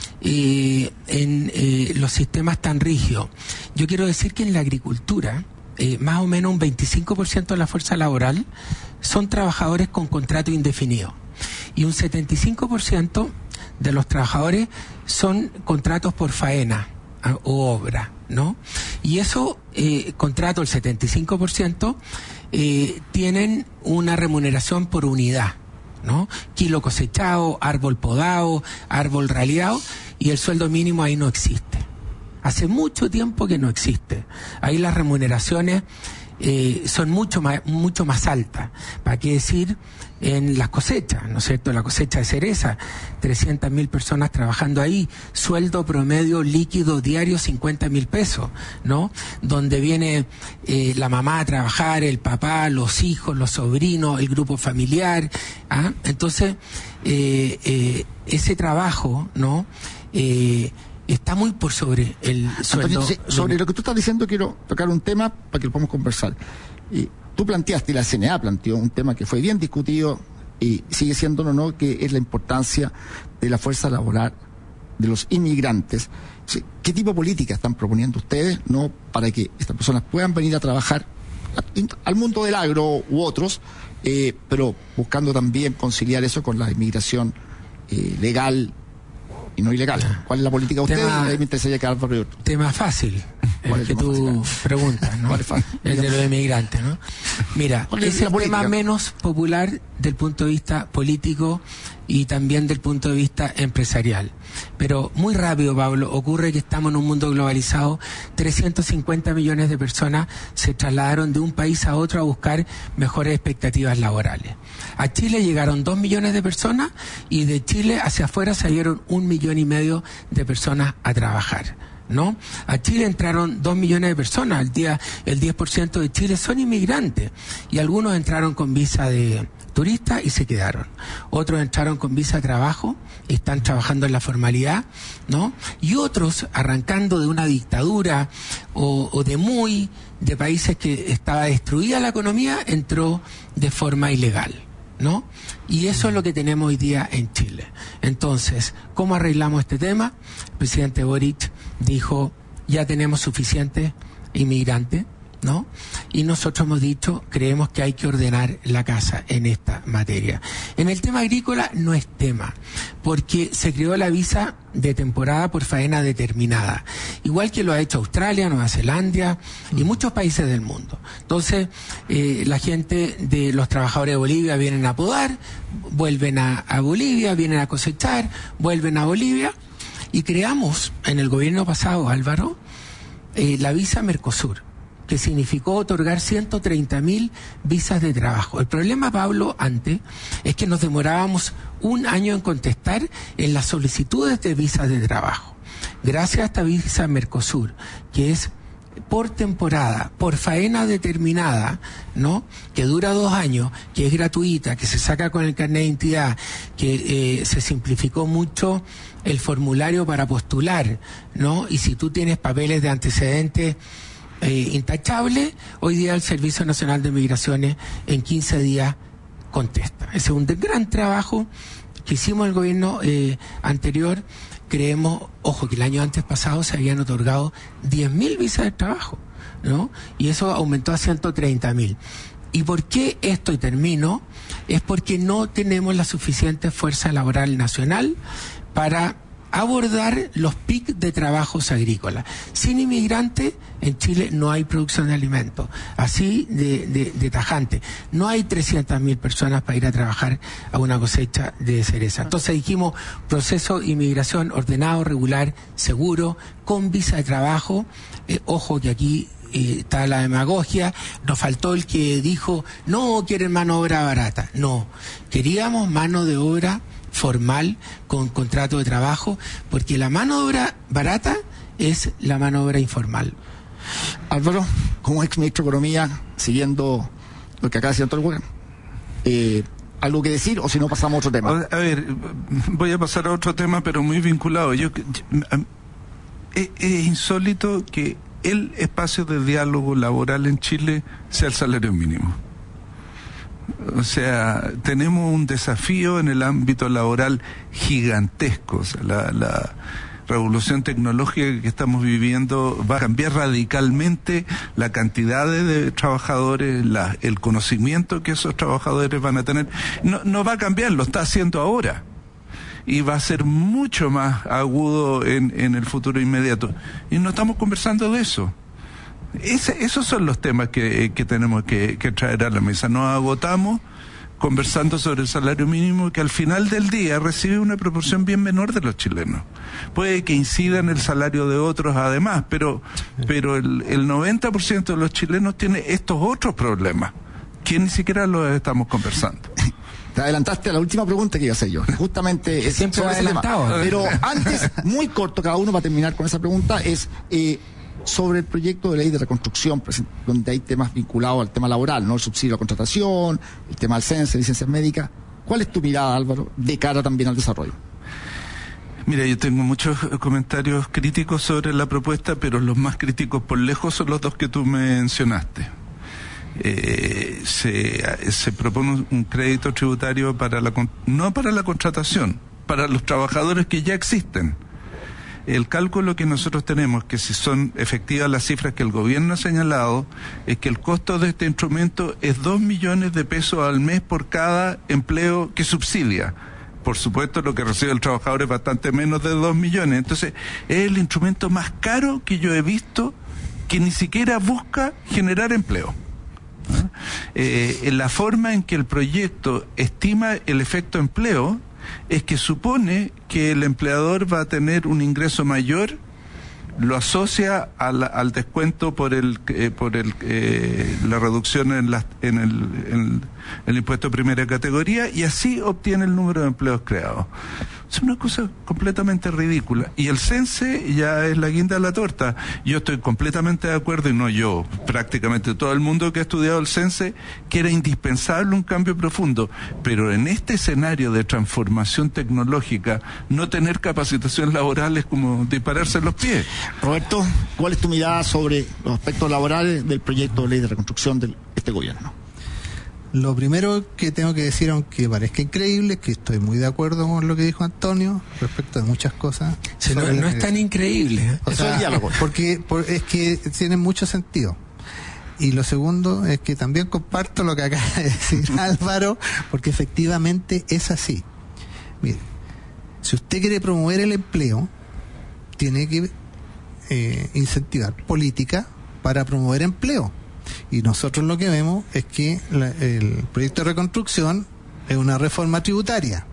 Eh, en eh, los sistemas tan rígidos. Yo quiero decir que en la agricultura eh, más o menos un veinticinco por ciento de la fuerza laboral son trabajadores con contrato indefinido y un setenta y cinco por ciento de los trabajadores son contratos por faena a, o obra, ¿no? Y eso, eh, contrato el setenta y cinco por ciento eh, tienen una remuneración por unidad, ¿no? Kilo cosechado, árbol podado, árbol raleado, y el sueldo mínimo ahí no existe. Hace mucho tiempo que no existe. Ahí las remuneraciones eh, son mucho más, mucho más altas. ¿Para qué decir en las cosechas, ¿no es cierto? La cosecha de cereza, trescientas mil personas trabajando ahí, sueldo promedio líquido diario cincuenta mil pesos, ¿no? Donde viene eh, la mamá a trabajar, el papá, los hijos, los sobrinos, el grupo familiar, ¿ah? Entonces, eh, eh, ese trabajo, ¿no? Eh, está muy por sobre el sueldo. Antonio, sí, sobre lo que tú estás diciendo quiero tocar un tema para que lo podamos conversar. Y tú planteaste, y la C N A planteó un tema que fue bien discutido y sigue siendo, ¿no?, que es la importancia de la fuerza laboral de los inmigrantes. ¿Qué tipo de política están proponiendo ustedes, no, para que estas personas puedan venir a trabajar al mundo del agro u otros eh, pero buscando también conciliar eso con la inmigración eh, legal y no ilegal. ¿Cuál es la política de ustedes? Tema, Ahí me interesaría que Álvaro y otro. Tema fácil, ¿Cuál el es que el tema tú fácil? preguntas, ¿no? ¿Cuál es fácil? El de los inmigrantes, ¿no? Mira, ¿Cuál es es la el política? tema menos popular del punto de vista político y también del punto de vista empresarial. Pero muy rápido, Pablo, ocurre que estamos en un mundo globalizado. trescientos cincuenta millones de personas se trasladaron de un país a otro a buscar mejores expectativas laborales. A Chile llegaron dos millones de personas y de Chile hacia afuera salieron un millón y medio de personas a trabajar, ¿no? A Chile entraron dos millones de personas. El día, el diez por ciento de Chile son inmigrantes y algunos entraron con visa de turista y se quedaron. Otros entraron con visa de trabajo y están trabajando en la formalidad, ¿no? Y otros, arrancando de una dictadura o, o de muy de países que estaba destruida la economía, entró de forma ilegal, ¿no? Y eso es lo que tenemos hoy día en Chile. Entonces, ¿cómo arreglamos este tema? El presidente Boric dijo, ya tenemos suficientes inmigrantes, ¿no? Y nosotros hemos dicho, creemos que hay que ordenar la casa en esta materia. En el tema agrícola no es tema, porque se creó la visa de temporada por faena determinada, igual que lo ha hecho Australia, Nueva Zelanda y muchos países del mundo. Entonces, eh, la gente de los trabajadores de Bolivia vienen a podar, vuelven a, a Bolivia, vienen a cosechar, vuelven a Bolivia, y creamos en el gobierno pasado, Álvaro, eh, la visa Mercosur, que significó otorgar ciento treinta mil visas de trabajo. El problema, Pablo, antes, es que nos demorábamos un año en contestar en las solicitudes de visas de trabajo. Gracias a esta visa Mercosur, que es por temporada, por faena determinada, ¿no? Que dura dos años, que es gratuita, que se saca con el carnet de identidad, que eh, se simplificó mucho el formulario para postular, ¿no? Y si tú tienes papeles de antecedentes Eh, intachable, hoy día el Servicio Nacional de Migraciones en quince días contesta. Ese es un gran trabajo que hicimos el gobierno eh, anterior. Creemos, ojo, que el año antes pasado se habían otorgado diez mil visas de trabajo, ¿no? Y eso aumentó a ciento treinta mil. ¿Y por qué esto, y termino? Es porque no tenemos la suficiente fuerza laboral nacional para abordar los picos de trabajos agrícolas. Sin inmigrantes, en Chile no hay producción de alimentos. Así de, de, de tajante. No hay trescientas mil personas para ir a trabajar a una cosecha de cereza. Entonces dijimos, proceso de inmigración ordenado, regular, seguro, con visa de trabajo. Eh, ojo que aquí eh, está la demagogia. Nos faltó el que dijo, no quieren mano de obra barata. No, queríamos mano de obra formal con contrato de trabajo, porque la mano de obra barata es la mano de obra informal. Álvaro, como ex ministro de Economía, siguiendo lo que acaba de decir Antonio Huerta, eh, ¿algo que decir o si no pasamos a otro tema? A ver, voy a pasar a otro tema, pero muy vinculado. Yo, es, es insólito que el espacio de diálogo laboral en Chile sea el salario mínimo. O sea, tenemos un desafío en el ámbito laboral gigantesco. O sea, la, la revolución tecnológica que estamos viviendo va a cambiar radicalmente la cantidad de, de trabajadores, la, el conocimiento que esos trabajadores van a tener. No, no va a cambiar, lo está haciendo ahora. Y va a ser mucho más agudo en, en el futuro inmediato. Y no estamos conversando de eso. Ese, esos son los temas que, que tenemos que, que traer a la mesa. Nos agotamos conversando sobre el salario mínimo, que al final del día recibe una proporción bien menor de los chilenos. Puede que incida en el salario de otros además, pero, pero el, el noventa por ciento de los chilenos tiene estos otros problemas, que ni siquiera los estamos conversando. Te adelantaste a la última pregunta que iba a hacer yo. Justamente es Siempre sobre ese tema. Pero antes, muy corto, cada uno va a terminar con esa pregunta, es eh, sobre el proyecto de ley de reconstrucción, donde hay temas vinculados al tema laboral, ¿no? El subsidio a la contratación, el tema del censo, licencias médicas. ¿Cuál es tu mirada, Álvaro, de cara también al desarrollo? Mira, yo tengo muchos comentarios críticos sobre la propuesta, pero los más críticos por lejos son los dos que tú mencionaste. Eh, se, se propone un crédito tributario para la, no para la contratación, para los trabajadores que ya existen. el cálculo que nosotros tenemos, que si son efectivas las cifras que el gobierno ha señalado, es que el costo de este instrumento es dos millones de pesos al mes por cada empleo que subsidia. Por supuesto, lo que recibe el trabajador es bastante menos de dos millones. Entonces, es el instrumento más caro que yo he visto que ni siquiera busca generar empleo. ¿Ah? Eh, en la forma en que el proyecto estima el efecto empleo es que supone que el empleador va a tener un ingreso mayor, lo asocia al, al descuento por el eh, por el eh, la reducción en, la, en, el, en el impuesto de primera categoría, y así obtiene el número de empleos creados. Es una cosa completamente ridícula. Y el CENSE ya es la guinda de la torta. Yo estoy completamente de acuerdo, y no yo, prácticamente todo el mundo que ha estudiado el CENSE, que era indispensable un cambio profundo. Pero en este escenario de transformación tecnológica, no tener capacitación laboral es como dispararse en los pies. Roberto, ¿cuál es tu mirada sobre los aspectos laborales del proyecto de ley de reconstrucción de este gobierno? Lo primero que tengo que decir, aunque parezca increíble, es que estoy muy de acuerdo con lo que dijo Antonio respecto de muchas cosas. Sí, no, no es tan increíble, ¿eh? O sea, diálogo. Porque por, es que tiene mucho sentido. Y lo segundo es que también comparto lo que acaba de decir Álvaro, porque efectivamente es así. Mire, si usted quiere promover el empleo, tiene que eh, incentivar política para promover empleo. Y nosotros lo que vemos es que la, el proyecto de reconstrucción es una reforma tributaria.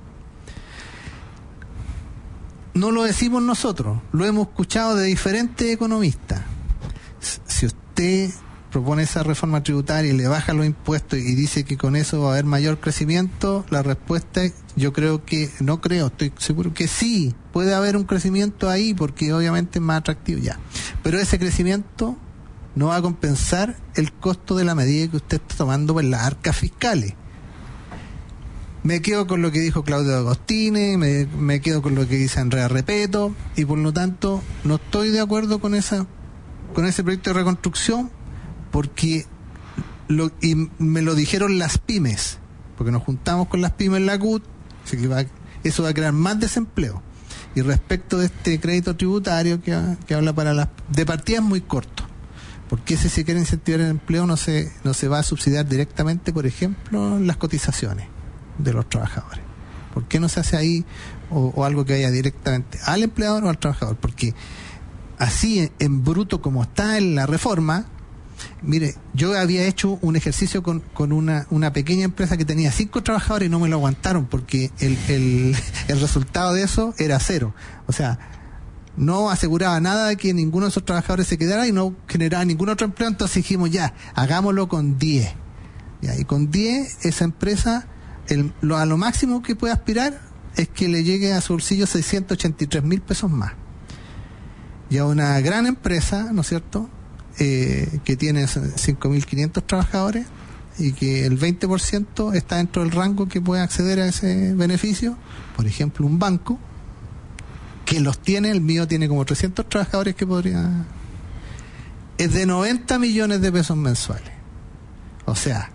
No lo decimos nosotros, lo hemos escuchado de diferentes economistas. Si usted propone esa reforma tributaria y le baja los impuestos y dice que con eso va a haber mayor crecimiento, la respuesta es, yo creo que, no creo, estoy seguro que sí, puede haber un crecimiento ahí porque obviamente es más atractivo ya. Pero ese crecimiento no va a compensar el costo de la medida que usted está tomando por las arcas fiscales. Me quedo con lo que dijo Claudio Agostini, me, me quedo con lo que dice Andrea Repeto, y por lo tanto no estoy de acuerdo con esa con ese proyecto de reconstrucción, porque lo, y me lo dijeron las pymes, porque nos juntamos con las pymes en la C U T, así que va, eso va a crear más desempleo. Y respecto de este crédito tributario que, que habla para las de partida es muy corto. Porque si se quiere incentivar el empleo no se no se va a subsidiar directamente, por ejemplo, las cotizaciones de los trabajadores. ¿Por qué no se hace ahí o, o algo que vaya directamente al empleador o al trabajador? Porque así en, en bruto como está en la reforma, mire, yo había hecho un ejercicio con, con una, una pequeña empresa que tenía cinco trabajadores y no me lo aguantaron porque el, el, el resultado de eso era cero. O sea, no aseguraba nada de que ninguno de esos trabajadores se quedara y no generaba ningún otro empleo. Entonces dijimos, ya, hagámoslo con diez. Ya, y con diez, esa empresa, el, lo, a lo máximo que puede aspirar es que le llegue a su bolsillo seiscientos ochenta y tres mil pesos más. Y a una gran empresa, ¿no es cierto?, eh, que tiene cinco mil quinientos trabajadores y que el veinte por ciento está dentro del rango que puede acceder a ese beneficio, por ejemplo, un banco, que los tiene, el mío tiene como trescientos trabajadores que podría... Es de noventa millones de pesos mensuales. O sea,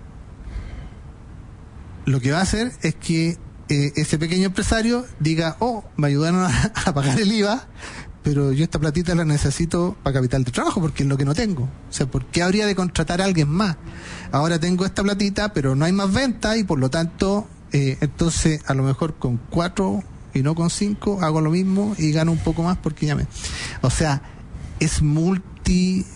lo que va a hacer es que eh, ese pequeño empresario diga, oh, me ayudaron a, a pagar el I V A, pero yo esta platita la necesito para capital de trabajo porque es lo que no tengo. O sea, ¿por qué habría de contratar a alguien más? Ahora tengo esta platita, pero no hay más venta y por lo tanto, eh, entonces a lo mejor con cuatro... y no con cinco, hago lo mismo y gano un poco más porque ya me... O sea, es multifactorial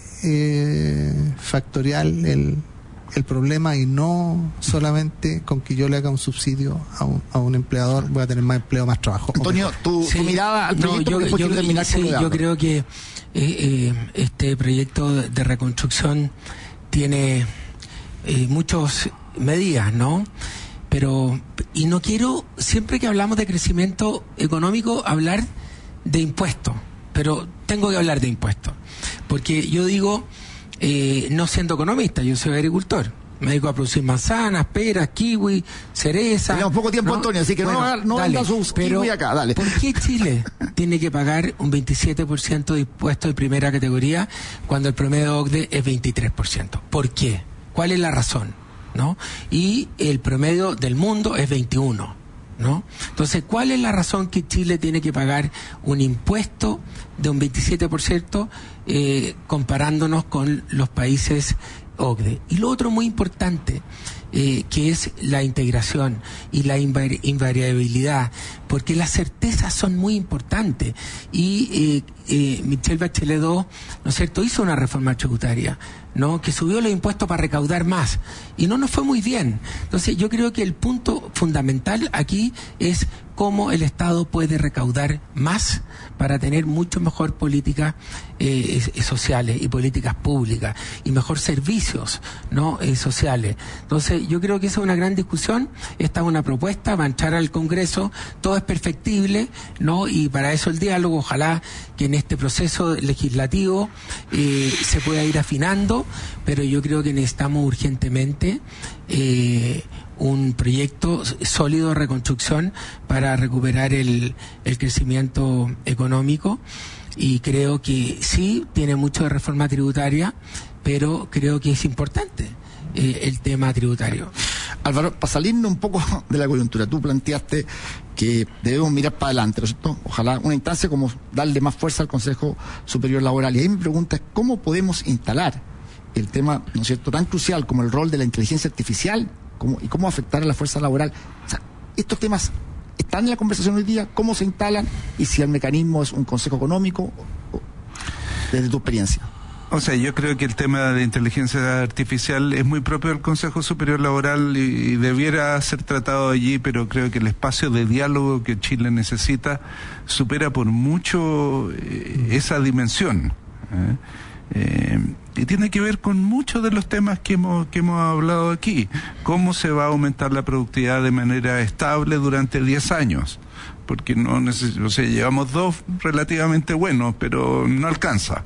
eh, el, el problema y no solamente con que yo le haga un subsidio a un, a un empleador voy a tener más empleo, más trabajo. Antonio, tu, sí, tu mirada al proyecto, no, yo, yo, terminar sí, con yo creo que eh, eh, este proyecto de reconstrucción tiene eh, muchas medidas, ¿no? Pero, y no quiero, siempre que hablamos de crecimiento económico, hablar de impuestos, pero tengo que hablar de impuestos, porque yo digo, eh, no siendo economista, yo soy agricultor, me dedico a producir manzanas, peras, kiwi, cereza. Tenemos poco tiempo, ¿no? Antonio, así que bueno, no, no venda sus kiwi acá, dale. ¿Por qué Chile tiene que pagar un veintisiete por ciento de impuestos de primera categoría cuando el promedio O C D E es veintitrés por ciento? ¿Por qué? ¿Cuál es la razón? ¿No? Y el promedio del mundo es veintiuno. ¿no? Entonces, ¿cuál es la razón que Chile tiene que pagar un impuesto de un veintisiete por ciento eh, comparándonos con los países O C D E? Y lo otro muy importante, eh, que es la integración y la invari- invariabilidad, porque las certezas son muy importantes. Y eh, eh, Michelle Bachelet dos, ¿no es cierto?, hizo una reforma tributaria, ¿no?, que subió los impuestos para recaudar más, y no nos fue muy bien. Entonces yo creo que el punto fundamental aquí es cómo el Estado puede recaudar más para tener mucho mejor políticas eh, sociales y políticas públicas y mejor servicios, ¿no?, eh, sociales. Entonces yo creo que esa es una gran discusión. Esta es una propuesta, va a entrar al Congreso, todo es perfectible, ¿no?, y para eso el diálogo. Ojalá que en este proceso legislativo eh, se pueda ir afinando, pero yo creo que necesitamos urgentemente eh, un proyecto sólido de reconstrucción para recuperar el, el crecimiento económico, y creo que sí, tiene mucho de reforma tributaria, pero creo que es importante eh, el tema tributario. Álvaro, para salirnos un poco de la coyuntura, tú planteaste que debemos mirar para adelante, ¿no es cierto? Ojalá una instancia como darle más fuerza al Consejo Superior Laboral. Y ahí mi pregunta es, ¿cómo podemos instalar el tema, ¿no es cierto?, tan crucial como el rol de la inteligencia artificial cómo, y cómo afectar a la fuerza laboral? O sea, estos temas están en la conversación hoy día, ¿cómo se instalan? Y si el mecanismo es un consejo económico, desde tu experiencia. O sea, yo creo que el tema de inteligencia artificial es muy propio del Consejo Superior Laboral y, y debiera ser tratado allí, pero creo que el espacio de diálogo que Chile necesita supera por mucho eh, esa dimensión. ¿eh? Eh, y tiene que ver con muchos de los temas que hemos que hemos hablado aquí. ¿Cómo se va a aumentar la productividad de manera estable durante diez años? Porque no neces- o sea, llevamos dos relativamente buenos, pero no alcanza.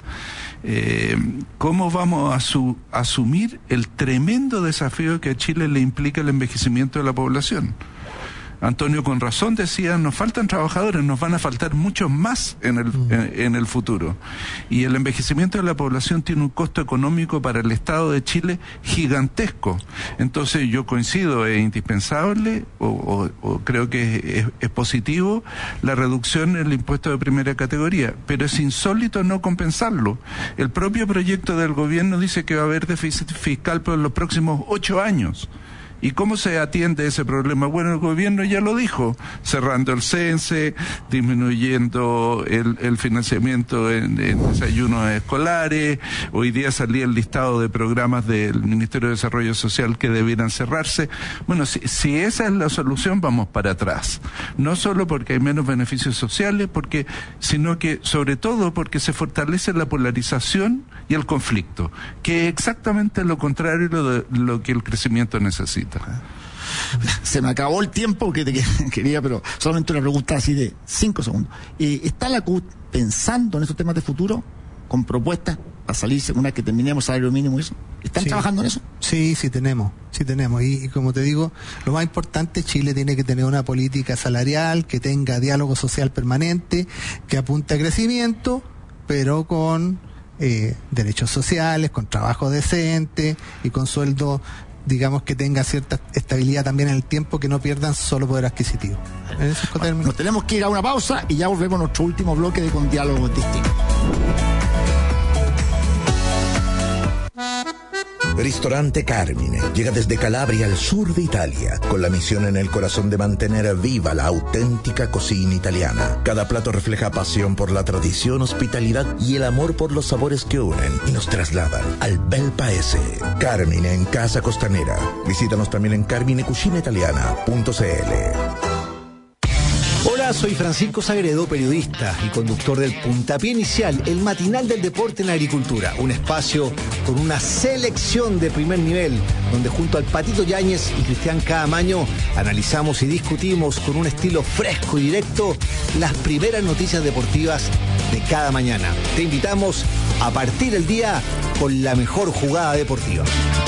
Eh, ¿Cómo vamos a su, asumir el tremendo desafío que a Chile le implica el envejecimiento de la población? Antonio con razón decía, nos faltan trabajadores, nos van a faltar muchos más en el, mm. en, en el futuro. Y el envejecimiento de la población tiene un costo económico para el Estado de Chile gigantesco. Entonces yo coincido, es indispensable, o, o, o creo que es, es positivo, la reducción en el impuesto de primera categoría, pero es insólito no compensarlo. El propio proyecto del gobierno dice que va a haber déficit fiscal por los próximos ocho años. ¿Y cómo se atiende ese problema? Bueno, el gobierno ya lo dijo, cerrando el CENSE, disminuyendo el, el financiamiento en, en desayunos escolares. Hoy día salía el listado de programas del Ministerio de Desarrollo Social que debieran cerrarse. Bueno, si, si esa es la solución, vamos para atrás. No solo porque hay menos beneficios sociales, porque, sino que, sobre todo, porque se fortalece la polarización y el conflicto, que es exactamente lo contrario de lo que el crecimiento necesita. Se me acabó el tiempo que te quería, pero solamente una pregunta así de cinco segundos. Eh, ¿Está la C U T pensando en estos temas de futuro, con propuestas para salirse una vez que terminemos el salario mínimo y eso? ¿Están sí. trabajando en eso? Sí, sí tenemos, sí tenemos. Y, y como te digo, lo más importante, Chile tiene que tener una política salarial que tenga diálogo social permanente, que apunte a crecimiento, pero con eh, derechos sociales, con trabajo decente y con sueldo, digamos, que tenga cierta estabilidad también en el tiempo, que no pierdan solo poder adquisitivo. Bueno, nos tenemos que ir a una pausa y ya volvemos a nuestro último bloque de Con Diálogos Distintos. Ristorante Carmine llega desde Calabria al sur de Italia, con la misión en el corazón de mantener viva la auténtica cocina italiana. Cada plato refleja pasión por la tradición, hospitalidad y el amor por los sabores que unen y nos trasladan al bel paese. Carmine en Casa Costanera. Visítanos también en carmine cucina italiana punto c l. Hola, soy Francisco Sagredo, periodista y conductor del Puntapié Inicial, el matinal del deporte en la agricultura. Un espacio con una selección de primer nivel, donde junto al Patito Yáñez y Cristian Caamaño analizamos y discutimos con un estilo fresco y directo las primeras noticias deportivas de cada mañana. Te invitamos a partir el día con la mejor jugada deportiva.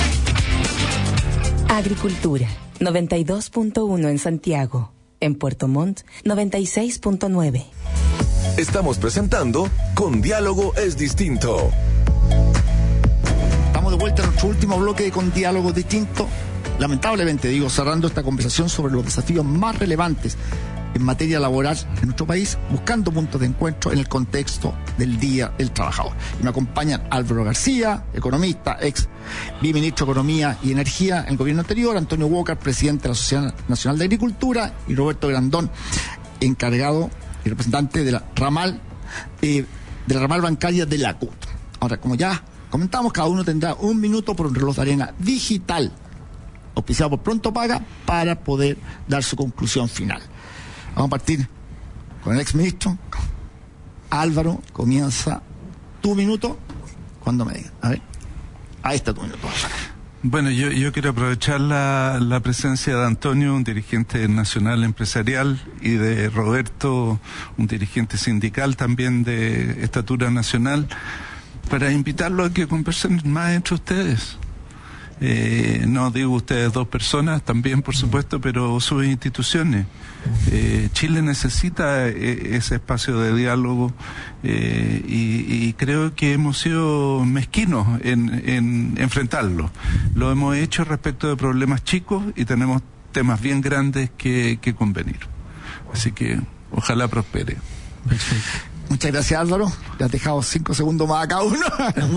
Agricultura, noventa y dos punto uno en Santiago. En Puerto Montt, noventa y seis punto nueve. Estamos presentando Con Diálogo es Distinto. Estamos de vuelta a nuestro último bloque de Con Diálogos Distintos. lamentablemente digo, cerrando esta conversación sobre los desafíos más relevantes en materia laboral en nuestro país, buscando puntos de encuentro en el contexto del Día del Trabajador. Y me acompañan Álvaro García, economista, ex viceministro de Economía y Energía en el gobierno anterior, Antonio Walker, presidente de la Sociedad Nacional de Agricultura, y Roberto Grandón, encargado y representante de la ramal, eh, de la ramal bancaria de la C U T. Ahora, como ya comentamos, cada uno tendrá un minuto por un reloj de arena digital, auspiciado por Pronto Paga, para poder dar su conclusión final. Vamos a partir con el exministro. Álvaro, comienza tu minuto cuando me digas. A ver, ahí está tu minuto. Bueno, yo, yo quiero aprovechar la, la presencia de Antonio, un dirigente nacional empresarial, y de Roberto, un dirigente sindical también de estatura nacional, para invitarlos a que conversen más entre ustedes. Eh, no digo ustedes dos personas, también por supuesto, pero sus instituciones. Eh, Chile necesita eh, ese espacio de diálogo eh, y, y creo que hemos sido mezquinos en, en enfrentarlo. Lo hemos hecho respecto de problemas chicos y tenemos temas bien grandes que, que convenir. Así que ojalá prospere. Perfecto. Muchas gracias, Álvaro. Le has dejado cinco segundos más a cada uno.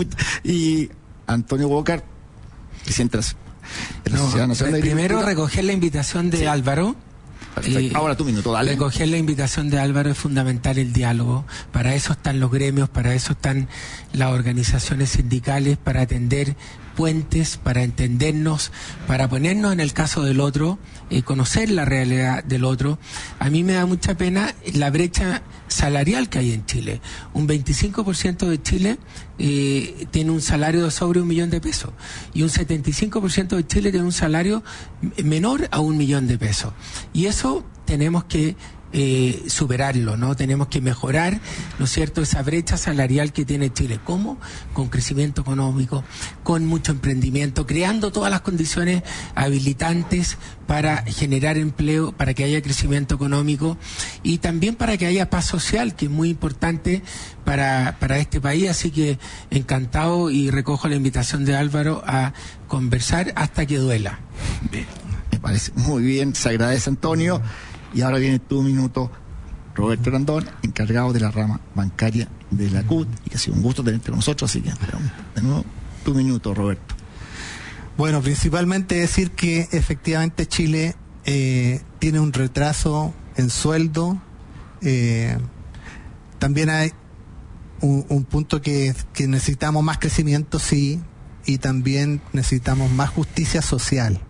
Y Antonio Walker, presidente de la Sociedad Nacional de Agricultura. Primero, recoger la invitación de sí. Álvaro. Eh, Ahora tu minuto, dale. Recoger la invitación de Álvaro es fundamental el diálogo. Para eso están los gremios, para eso están las organizaciones sindicales, para atender puentes, para entendernos, para ponernos en el caso del otro, eh, conocer la realidad del otro. A mí me da mucha pena la brecha salarial que hay en Chile. Un veinticinco por ciento de Chile eh, tiene un salario de sobre un millón de pesos y un setenta y cinco por ciento de Chile tiene un salario menor a un millón de pesos. Y eso tenemos que Eh, superarlo, ¿no? Tenemos que mejorar, ¿no es cierto?, esa brecha salarial que tiene Chile. ¿Cómo? Con crecimiento económico, con mucho emprendimiento, creando todas las condiciones habilitantes para generar empleo, para que haya crecimiento económico y también para que haya paz social, que es muy importante para, para este país. Así que encantado y recojo la invitación de Álvaro a conversar hasta que duela. Bien, me parece muy bien, se agradece, Antonio. Y ahora viene tu minuto, Roberto Grandón, encargado de la rama bancaria de la C U T, y que ha sido un gusto tenerte con nosotros, así que de nuevo tu minuto, Roberto. Bueno, principalmente decir que efectivamente Chile eh, tiene un retraso en sueldo. Eh, también hay un, un punto que, que necesitamos más crecimiento, sí, y también necesitamos más justicia social.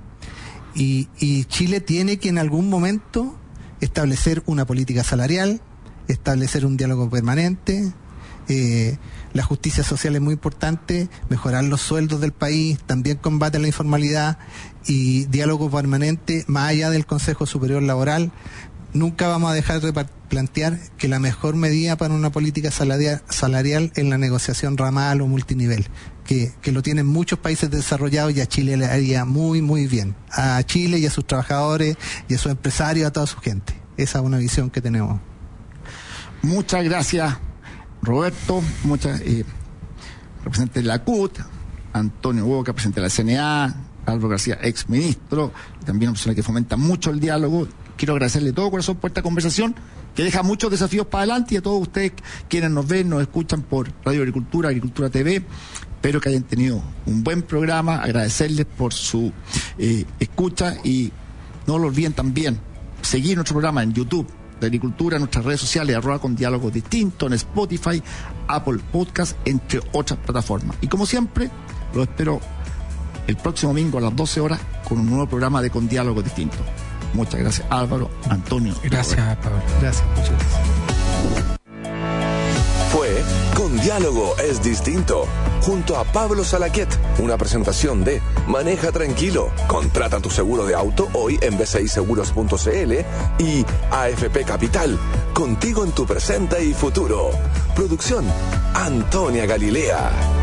Y, y Chile tiene que en algún momento establecer una política salarial, establecer un diálogo permanente. Eh, la justicia social es muy importante, mejorar los sueldos del país, también combate a la informalidad y diálogo permanente más allá del Consejo Superior Laboral. Nunca vamos a dejar de plantear que la mejor medida para una política salarial, salarial es la negociación ramal o multinivel, que, que lo tienen muchos países desarrollados y a Chile le haría muy, muy bien. A Chile y a sus trabajadores y a sus empresarios, a toda su gente. Esa es una visión que tenemos. Muchas gracias, Roberto. Muchas eh, representante de la C U T, Antonio Boca, presidente de la C N A, Álvaro García, ex ministro, también una persona que fomenta mucho el diálogo. Quiero agradecerle de todo corazón por esta conversación que deja muchos desafíos para adelante, y a todos ustedes quienes nos ven, nos escuchan por Radio Agricultura, Agricultura T V. Espero que hayan tenido un buen programa, agradecerles por su eh, escucha y no lo olviden también seguir nuestro programa en YouTube de Agricultura, en nuestras redes sociales, arroba con diálogos distintos, en Spotify, Apple Podcast, entre otras plataformas. Y como siempre, lo espero el próximo domingo a las doce horas con un nuevo programa de Con Diálogos Distintos. Muchas gracias, Álvaro, Antonio. Gracias, Pablo. Gracias, muchas gracias. Fue Con Diálogo es Distinto, junto a Pablo Salaquet, una presentación de Maneja Tranquilo, contrata tu seguro de auto hoy en b c i seguros punto c l y A F P Capital, contigo en tu presente y futuro. Producción, Antonia Galilea.